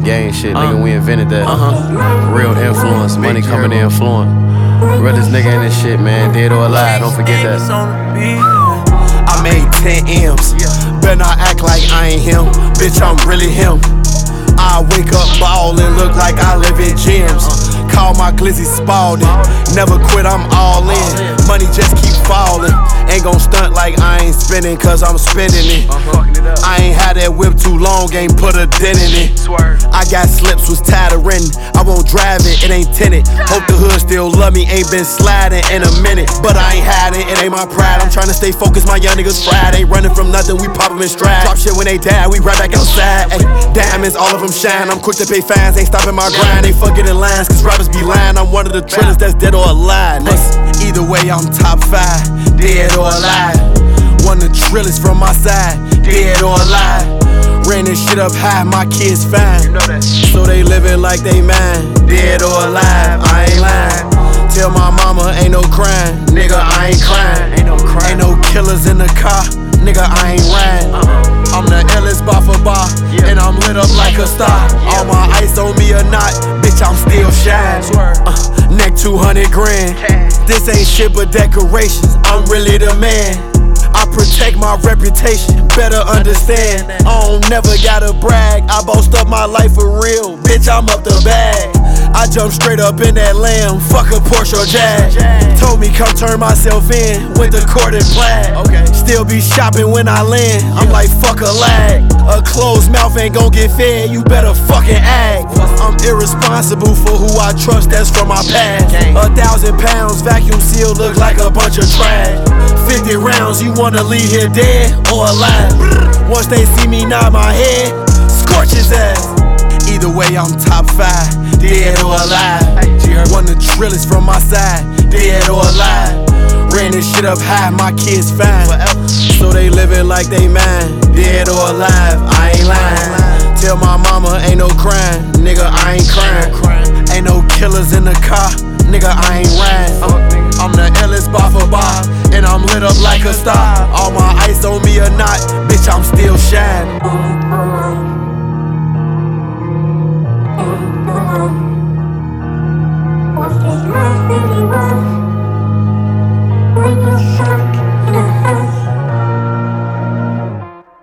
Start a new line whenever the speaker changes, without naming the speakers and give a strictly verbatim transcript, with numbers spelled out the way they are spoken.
gang shit, nigga.
Uh,
We invented that.
uh-huh.
Real influence, money coming in flowing. Realest nigga in this shit, man. Dead or alive, don't forget that.
I made ten M's. Better not act like I ain't him. Bitch, I'm really him. I wake up ballin', look like I live in gyms. Call my glizzy Spalding. Never quit, I'm all in. Money just keep falling. Ain't gon' stunt like I ain't spending, cause I'm spending it. I ain't had that whip too long, ain't put a dent in it. I got slips, was tired of renting. I won't drive it, it ain't tinted. Hope the hood still love me, ain't been sliding in a minute. But I ain't had it, it ain't my pride. I'm trying to stay focused, my young niggas fried. Ain't running from nothing, we pop 'em in stride. Drop shit when they die, we right back outside. Ay, diamonds, all of them shine. I'm quick to pay fines, ain't stopping my grind. Ain't fucking in lines, cause rappers be lying. I'm one of the trillers that's dead or alive. Either way, I'm top five, dead or alive. One of the trillers from my side, dead or alive. Ran this shit up high, my kids fine. So they living like they mine, dead or alive, I ain't lying. Tell my mama ain't no crime, nigga, I ain't crying. Ain't no crime. Ain't no killers in the car, nigga, I ain't riding. I'm the illest bar for bar, and I'm lit up like a star. All my ice on me or not, bitch, I'm still shining. Uh, neck two hundred grand. This ain't shit but decorations, I'm really the man. I protect my reputation, better understand. I don't never gotta brag, I boast up my life for real. Bitch, I'm up the bag. I jump straight up in that lamb, fuck a Porsche or Jag. Told me come turn myself in with the corded plaid. Still be shopping when I land, I'm like fuck a lag. A closed mouth ain't gon' get fed, you better fucking act. I'm irresponsible for who I trust, that's from my past. A thousand pounds, vacuum seal, look like a bunch of trash. Fifty rounds, you wanna leave here dead or alive? Once they see me nod my head, scorch his ass. Either way, I'm top five, dead or alive. One of the trillers from my side, dead or alive. Ran this shit up high, my kids fine. So they living like they mine, dead or alive, I ain't lying. Tell my mama ain't no crime, nigga, I ain't crying. Ain't no killers in the car, nigga, I ain't riding. I'm the illest bar for bar, and I'm lit up like a star. All my ice on me or not, bitch, I'm still shining.